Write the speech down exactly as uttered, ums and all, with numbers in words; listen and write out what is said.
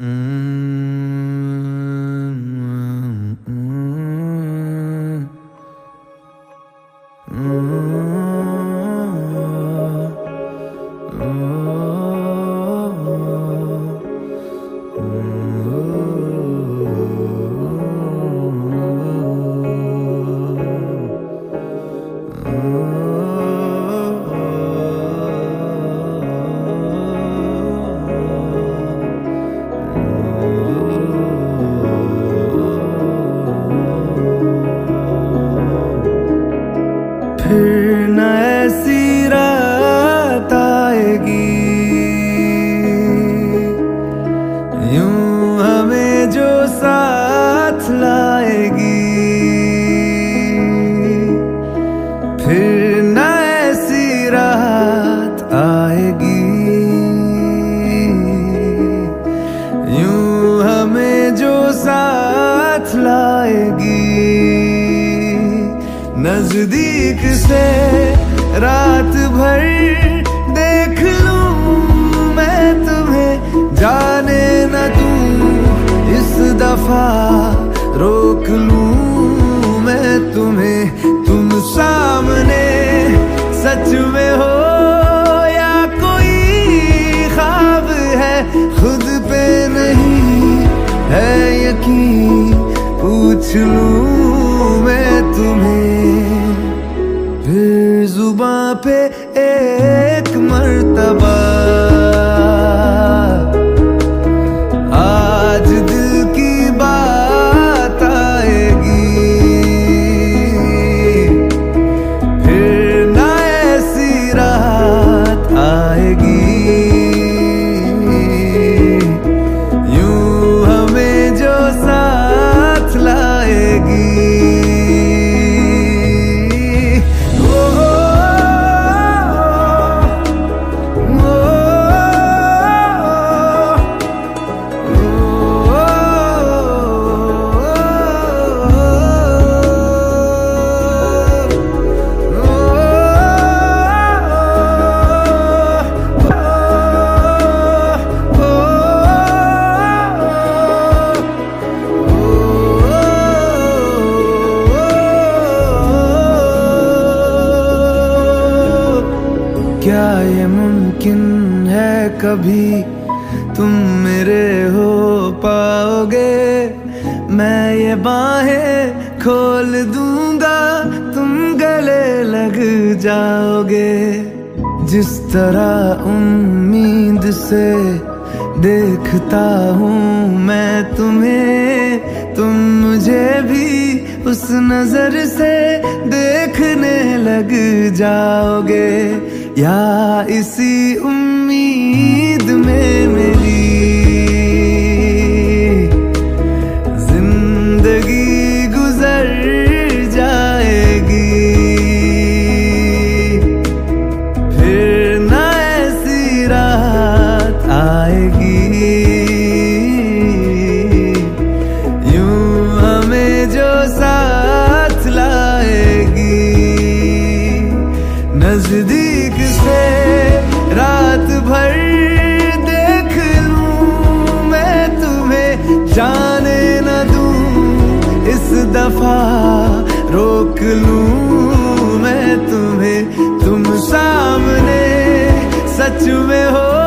फिर न ऐसी रात आएगी, यूं हमें जो साथ लाएगी। फिर न ऐसी रात आएगी, यूं हमें जो साथ लाएगी। नजदीक से रात भर देख लूं मैं तुम्हें, जाने न दूं इस दफा रोक लूं मैं तुम्हें। तुम सामने सच में हो या कोई ख्वाब है, खुद पे नहीं है यकीन पूछ लूं मैं तुम्हें। फिर जुबां पे एक मर्तबा आज दिल की बात आएगी। फिर ना ऐसी रात आएगी, यूं हमें जो साथ लाएगी। क्या ये मुमकिन है कभी तुम मेरे हो पाओगे? मैं ये बाहें खोल दूंगा, तुम गले लग जाओगे। जिस तरह उम्मीद से देखता हूँ मैं तुम्हें, तुम मुझे भी उस नजर से देखने लग जाओगे। या इसी उम्मीद में मेरी जिंदगी गुजर जाएगी। फिर ना ऐसी रात आएगी, यूं हमें जो साथ लाएगी। नजदीक से रात भर देख लूं मैं तुम्हें, जाने न दूं इस दफा रोक लूं मैं तुम्हें। तुम सामने सच में हो